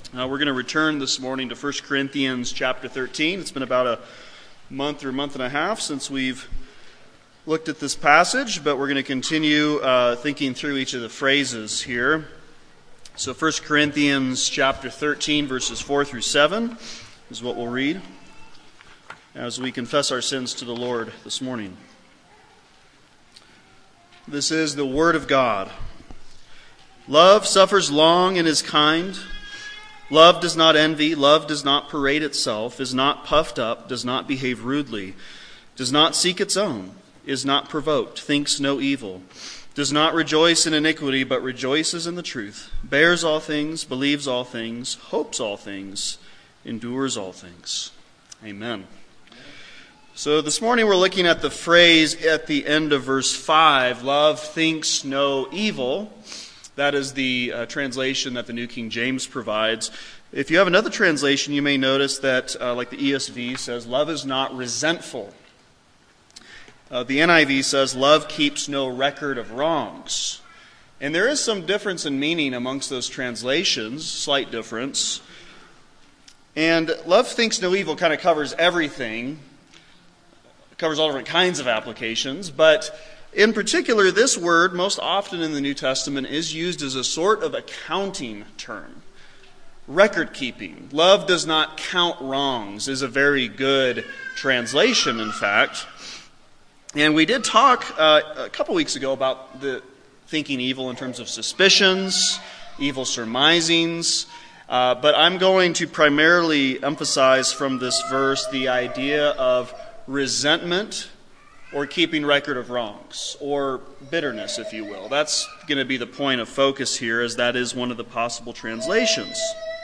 We're going to return this morning to 1 Corinthians chapter 13. It's been about a month or month and a half since we've looked at this passage, but we're going to continue thinking through each of the phrases here. So 1 Corinthians chapter 13, verses 4 through 7 is what we'll read as we confess our sins to the Lord this morning. This is the Word of God. Love suffers long and is kind. Love does not envy. Love does not parade itself, is not puffed up, does not behave rudely, does not seek its own, is not provoked, thinks no evil, does not rejoice in iniquity, but rejoices in the truth, bears all things, believes all things, hopes all things, endures all things. Amen. So this morning we're looking at the phrase at the end of verse 5, love thinks no evil. That is the translation that the New King James provides. If you have another translation, you may notice that, like the ESV says, love is not resentful. The NIV says, love keeps no record of wrongs. And there is some difference in meaning amongst those translations, slight difference. And love thinks no evil kind of covers everything. It covers all different kinds of applications, but in particular, this word, most often in the New Testament, is used as a sort of accounting term. Record keeping. Love does not count wrongs is a very good translation, in fact. And we did talk a couple weeks ago about the thinking evil in terms of suspicions, evil surmisings. But I'm going to primarily emphasize from this verse the idea of resentment, or keeping record of wrongs, or bitterness, if you will. That's going to be the point of focus here, as that is one of the possible translations.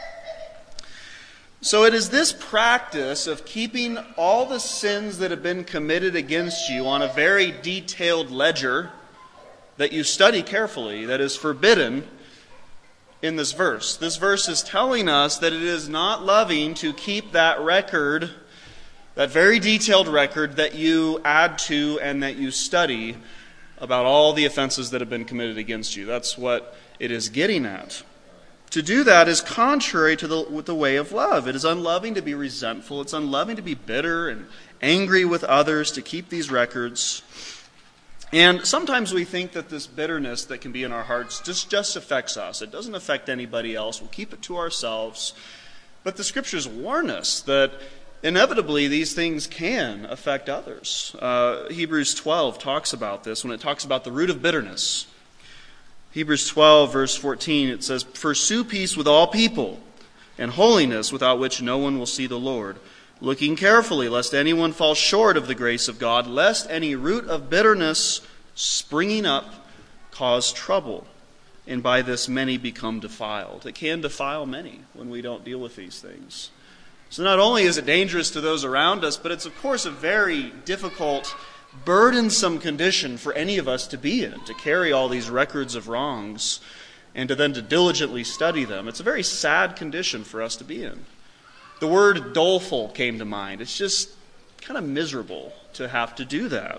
So it is this practice of keeping all the sins that have been committed against you on a very detailed ledger that you study carefully that is forbidden in this verse. This verse is telling us that it is not loving to keep that record, that very detailed record that you add to and that you study about all the offenses that have been committed against you. That's what it is getting at. To do that is contrary to the way of love. It is unloving to be resentful. It's unloving to be bitter and angry with others, to keep these records. And sometimes we think that this bitterness that can be in our hearts just affects us. It doesn't affect anybody else. We'll keep it to ourselves. But the Scriptures warn us that inevitably, these things can affect others. Hebrews 12 talks about this when it talks about the root of bitterness. Hebrews 12, verse 14, it says, "Pursue peace with all people, and holiness, without which no one will see the Lord, looking carefully, lest anyone fall short of the grace of God, lest any root of bitterness springing up cause trouble, and by this many become defiled." It can defile many when we don't deal with these things. So not only is it dangerous to those around us, but it's of course a very difficult, burdensome condition for any of us to be in, to carry all these records of wrongs and to diligently study them. It's a very sad condition for us to be in. The word doleful came to mind. It's just kind of miserable to have to do that.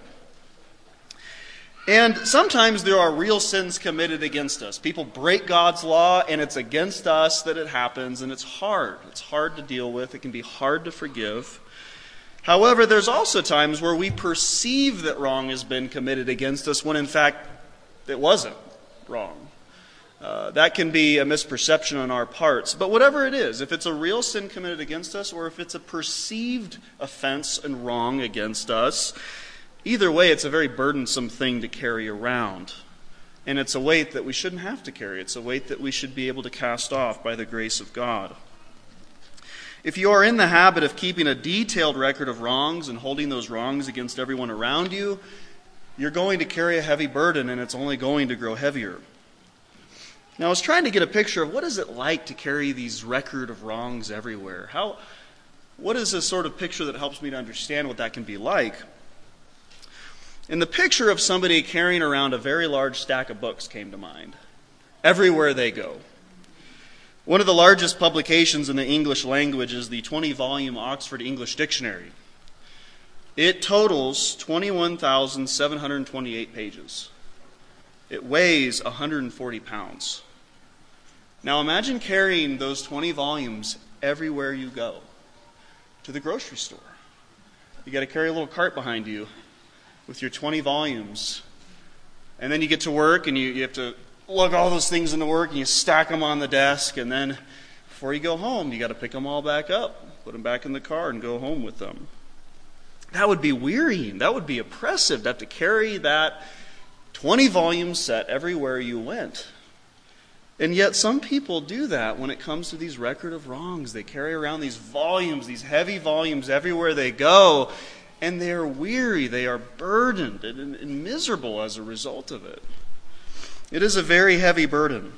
And sometimes there are real sins committed against us. People break God's law, and it's against us that it happens, and it's hard. It's hard to deal with. It can be hard to forgive. However, there's also times where we perceive that wrong has been committed against us when, in fact, it wasn't wrong. That can be a misperception on our parts. But whatever it is, if it's a real sin committed against us, or if it's a perceived offense and wrong against us, either way, it's a very burdensome thing to carry around. And it's a weight that we shouldn't have to carry. It's a weight that we should be able to cast off by the grace of God. If you are in the habit of keeping a detailed record of wrongs and holding those wrongs against everyone around you, you're going to carry a heavy burden, and it's only going to grow heavier. Now, I was trying to get a picture of what is it like to carry these record of wrongs everywhere. What is a sort of picture that helps me to understand what that can be like? And the picture of somebody carrying around a very large stack of books came to mind. Everywhere they go. One of the largest publications in the English language is the 20-volume Oxford English Dictionary. It totals 21,728 pages. It weighs 140 pounds. Now imagine carrying those 20 volumes everywhere you go. To the grocery store. You got to carry a little cart behind you with your 20 volumes. And then you get to work and you have to lug all those things into work and you stack them on the desk. And then before you go home, you got to pick them all back up, put them back in the car and go home with them. That would be wearying. That would be oppressive to have to carry that 20 volume set everywhere you went. And yet some people do that when it comes to these record of wrongs. They carry around these volumes, these heavy volumes everywhere they go, and they are weary, they are burdened and miserable as a result of it. It is a very heavy burden.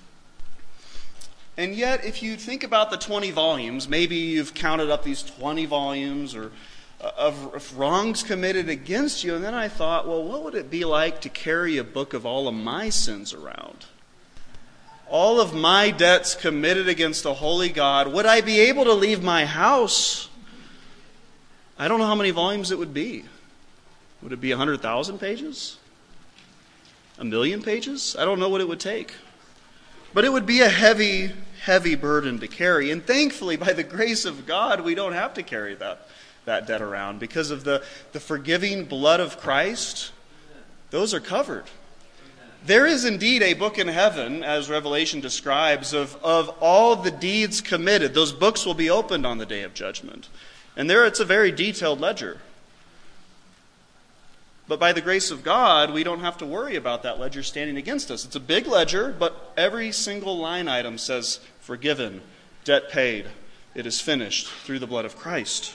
And yet, if you think about the 20 volumes, maybe you've counted up these 20 volumes of wrongs committed against you, and then I thought, well, what would it be like to carry a book of all of my sins around? All of my debts committed against a holy God. Would I be able to leave my house? I don't know how many volumes it would be. Would it be 100,000 pages? 1,000,000 pages? I don't know what it would take. But it would be a heavy, heavy burden to carry. And thankfully, by the grace of God, we don't have to carry that debt around. Because of the forgiving blood of Christ, those are covered. There is indeed a book in heaven, as Revelation describes, of all the deeds committed. Those books will be opened on the day of judgment. And there it's a very detailed ledger. But by the grace of God, we don't have to worry about that ledger standing against us. It's a big ledger, but every single line item says, forgiven, debt paid. It is finished through the blood of Christ.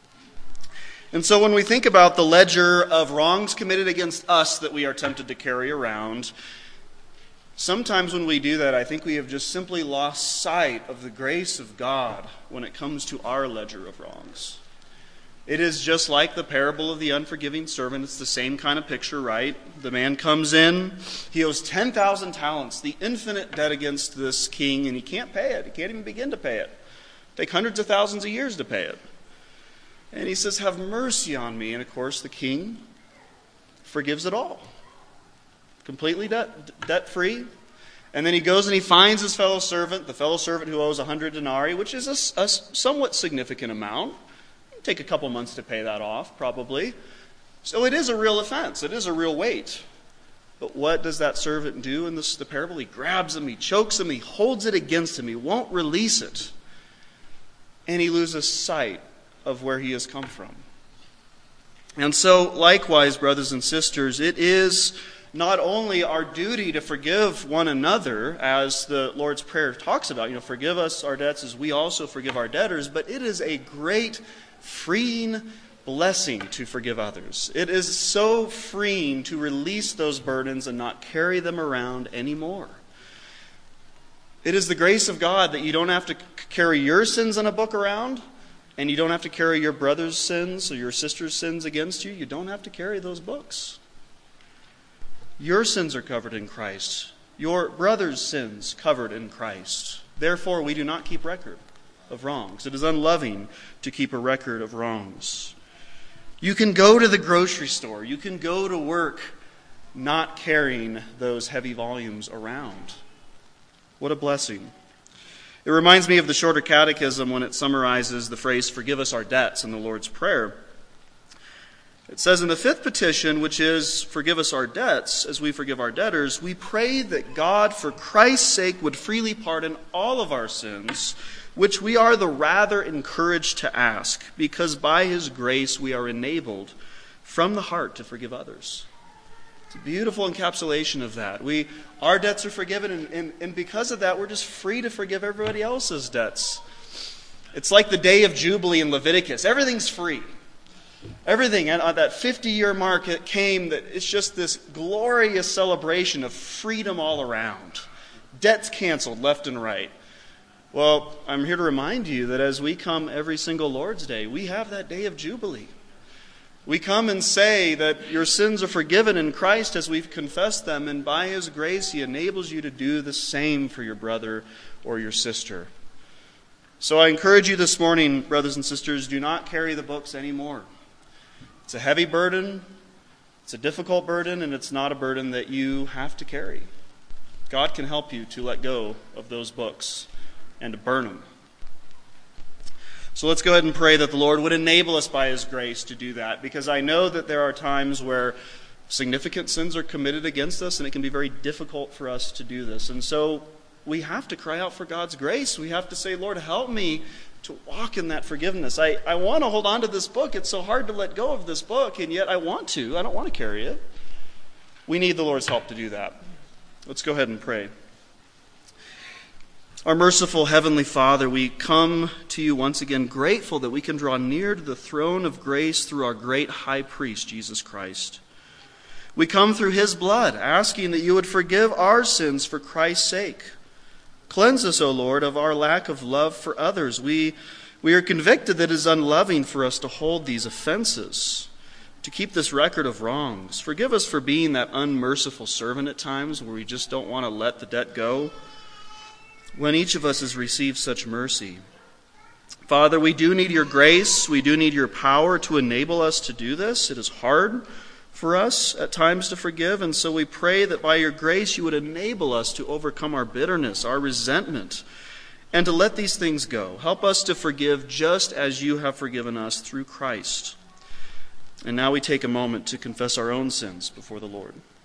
And so when we think about the ledger of wrongs committed against us that we are tempted to carry around, sometimes when we do that, I think we have just simply lost sight of the grace of God when it comes to our ledger of wrongs. It is just like the parable of the unforgiving servant. It's the same kind of picture, right? The man comes in, he owes 10,000 talents, the infinite debt against this king, and he can't pay it. He can't even begin to pay it. It'll take hundreds of thousands of years to pay it. And he says, have mercy on me. And of course, the king forgives it all. Completely debt-free. And then he goes and he finds his fellow servant, the fellow servant who owes 100 denarii, which is a somewhat significant amount. It'll take a couple months to pay that off, probably. So it is a real offense. It is a real weight. But what does that servant do in the parable? He grabs him, he chokes him, he holds it against him. He won't release it. And he loses sight of where he has come from. And so, likewise, brothers and sisters, it is not only our duty to forgive one another, as the Lord's Prayer talks about, forgive us our debts as we also forgive our debtors, but it is a great freeing blessing to forgive others. It is so freeing to release those burdens and not carry them around anymore. It is the grace of God that you don't have to carry your sins in a book around, and you don't have to carry your brother's sins or your sister's sins against you. You don't have to carry those books. Your sins are covered in Christ. Your brother's sins covered in Christ. Therefore, we do not keep record of wrongs. It is unloving to keep a record of wrongs. You can go to the grocery store. You can go to work not carrying those heavy volumes around. What a blessing. It reminds me of the Shorter Catechism when it summarizes the phrase, forgive us our debts, in the Lord's Prayer. It says in the fifth petition, which is, forgive us our debts as we forgive our debtors, we pray that God, for Christ's sake, would freely pardon all of our sins, which we are the rather encouraged to ask, because by His grace we are enabled from the heart to forgive others. It's a beautiful encapsulation of that. Our debts are forgiven, and because of that, we're just free to forgive everybody else's debts. It's like the day of Jubilee in Leviticus. Everything's free. Everything at that 50-year mark, it came that it's just this glorious celebration of freedom all around. Debts canceled left and right. Well, I'm here to remind you that as we come every single Lord's Day, we have that day of Jubilee. We come and say that your sins are forgiven in Christ as we've confessed them, and by His grace He enables you to do the same for your brother or your sister. So I encourage you this morning, brothers and sisters, do not carry the books anymore. It's a heavy burden, it's a difficult burden, and it's not a burden that you have to carry. God can help you to let go of those books and to burn them. So let's go ahead and pray that the Lord would enable us by His grace to do that, because I know that there are times where significant sins are committed against us, and it can be very difficult for us to do this. And so we have to cry out for God's grace. We have to say, Lord, help me to walk in that forgiveness. I want to hold on to this book. It's so hard to let go of this book, and yet I want to. I don't want to carry it. We need the Lord's help to do that. Let's go ahead and pray. Our merciful Heavenly Father, we come to you once again grateful that we can draw near to the throne of grace through our great high priest, Jesus Christ. We come through His blood, asking that you would forgive our sins for Christ's sake. Cleanse us, O Lord, of our lack of love for others. We are convicted that it is unloving for us to hold these offenses, to keep this record of wrongs. Forgive us for being that unmerciful servant at times where we just don't want to let the debt go, when each of us has received such mercy. Father, we do need your grace. We do need your power to enable us to do this. It is hard for us at times to forgive, and so we pray that by your grace you would enable us to overcome our bitterness, our resentment, and to let these things go. Help us to forgive just as you have forgiven us through Christ. And now we take a moment to confess our own sins before the Lord.